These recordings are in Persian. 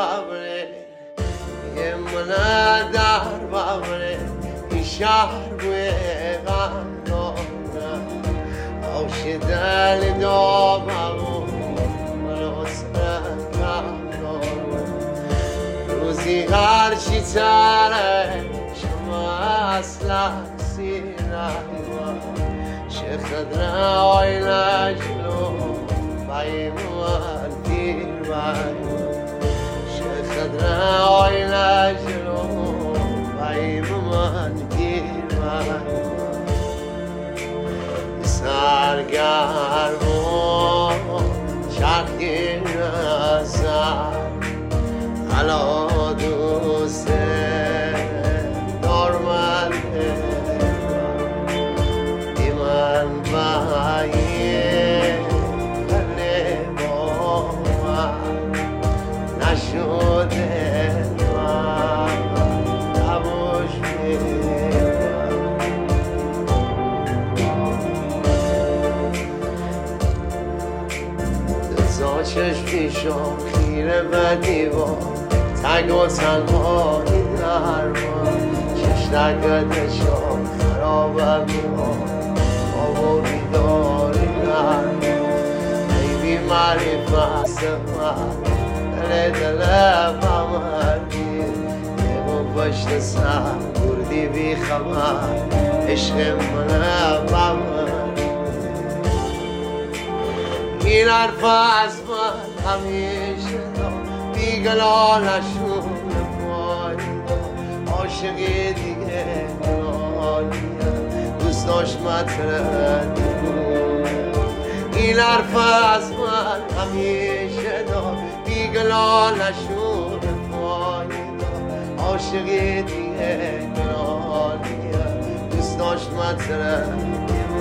ببره یه من در ببره این شهر روی غم دارم آش دل دامم منو سرکم دارم روزی هرچی تره شما اصلا سیرم چه خدره آیله جلو بایم من دیر بایم چه خدره آیله جلو بایم من دیر بایم سرگرم و چرخی نزد حالا دوست دارمنده من باید خله با من نشده من نباش دزا چشمیشم خیره به دیوار تنگ و تنهایی درمان چشنگدشم خرابم میمان و بیداری نرم بیبی معرفت من دل بمردی یه پشت سر بردی بی خبر عشق من بمردی این حرف از من همیشه دار بیگلا نشون پایی دار عاشقی دیگه نانیه دوست داشت مطرد این حرف از من همیشه دار بیگلا نشون پایی دار عاشقی دیگه نانیه دوست داشت مطرد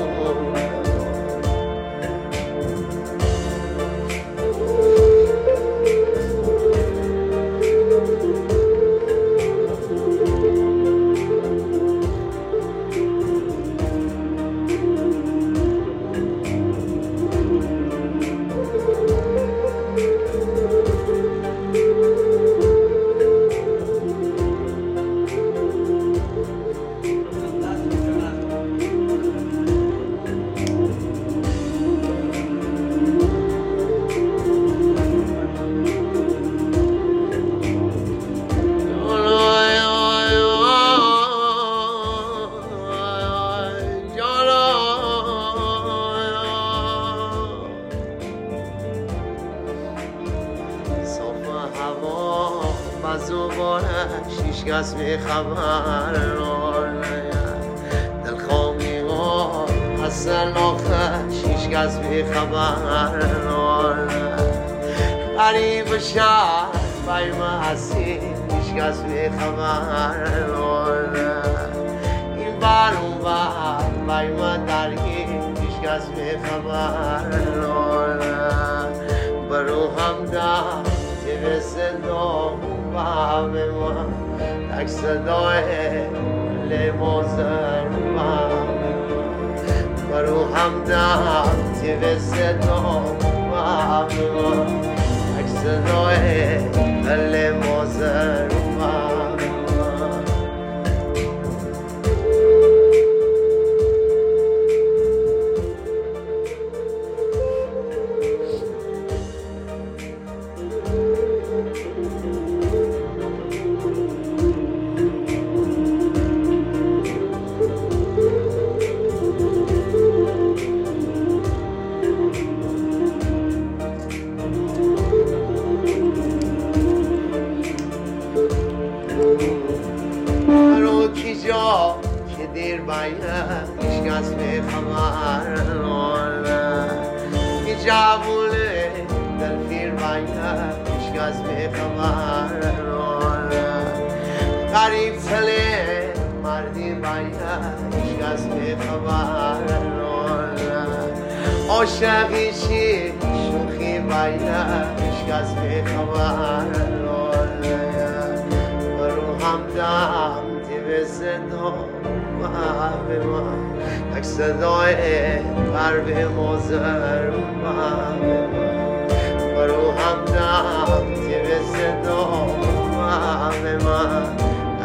از دوبارش هیچ کس خبر دلخوامی ها حسن آخش هیچ کس خبر غریب شهر بایم هستی هیچ کس خبر این بر اون بر بایم درگیر هیچ کس خبر برو همدم به صدا به من تک صدای لبازر برو همدم به صدا به من تک صدای لبازر که دیر باید هیچ کس خبر این جوونه دلگیر باید هیچ کس خبر غریب تله مردی باید هیچ کس خبر عاشقی چی شوخی باید هیچ کس خبر برو همدم به صدا به من تک صدای قلب مازر برو همدم به صدا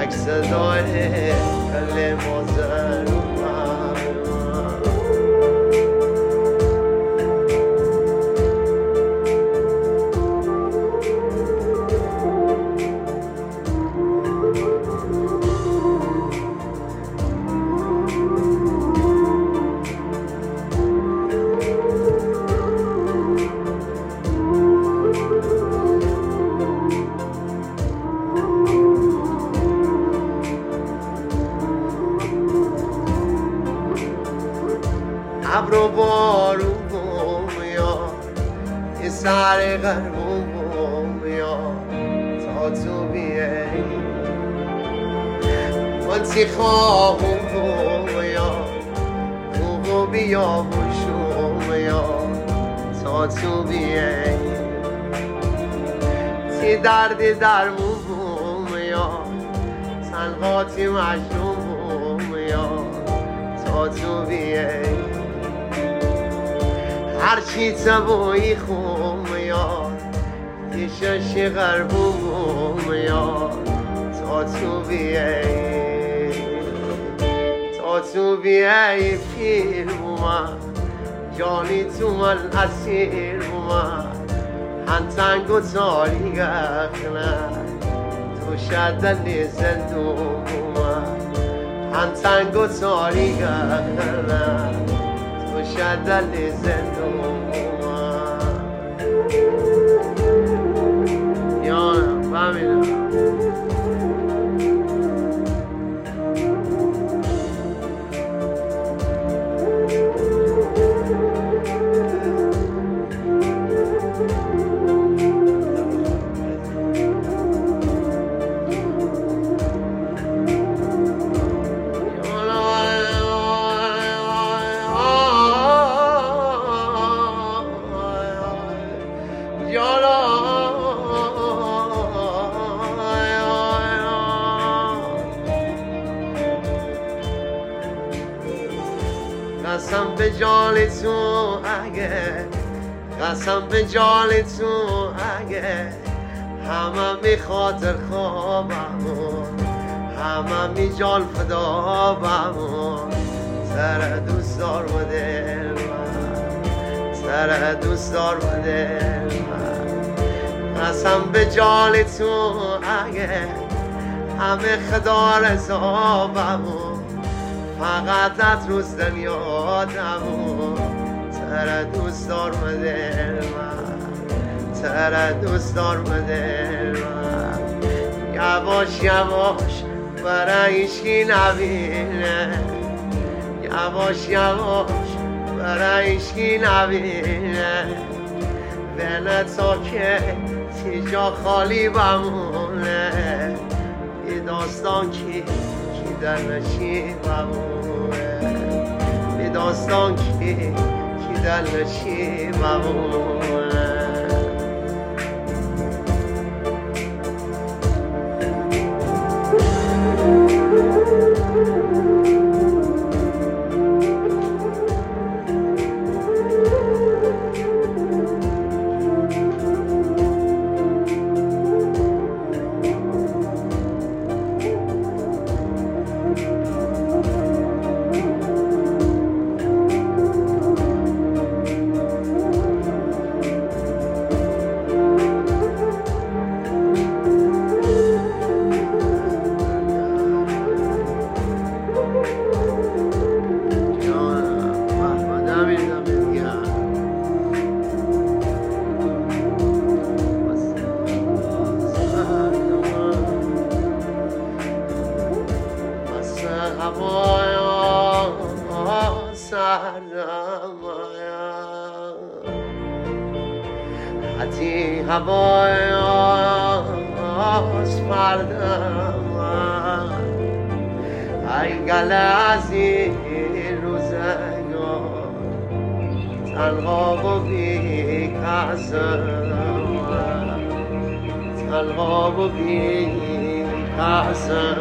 تک صدای کلمات رو ابر و بارون میاد یه سر قربون میاد تا تو بیای منتی خواهون میاد کوه بیا بشون میاد تا تو بیای تی درد درمون میاد تنهاتی مجنون میاد تا تو بیای هرچی تبایی خون میاد یه شش غربون میاد تا تو بیای تا تو بیای پیر بومد جانی تو من اسیر بومد هنتنگ و تاریک اخنه تو شدن زندون بومد هنتنگ و تاریک اخنه شدن زندون یانم فهمیدم قسم به جان تو اگه قسم به جان تو اگه همه می خاطر خوابمون همه می جان فدا بمون سر دوست دار و دل من سر دوست دار و دل من قسم به جان تو اگه همه خدا رضا بمون فقط از روز دنیا دمون تر دوست دار و دل من تر دوست دار و دل من یواش یواش برای ایشکی نبینه یواش یواش برای ایشکی نبینه بینه تا که تی جا خالی بمونه یه داستان کی در نشیبمونه یه داستان کی در نشیبمونه حتی هوای آسپردم ای گله از این روزگار تنها و بی کسم تنها و بی کسم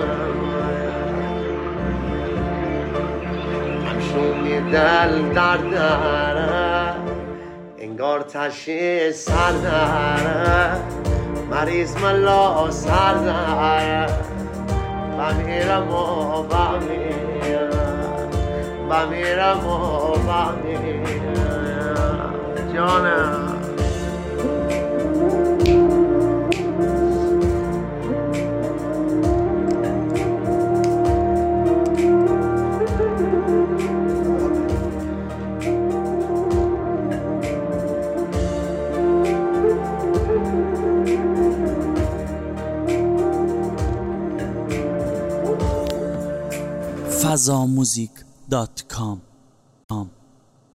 همشونی دل در دره انگار تشی سر داره مریض ملا سر داره بمیرم و بمیرم و بمیرم جانم. fazamusic.com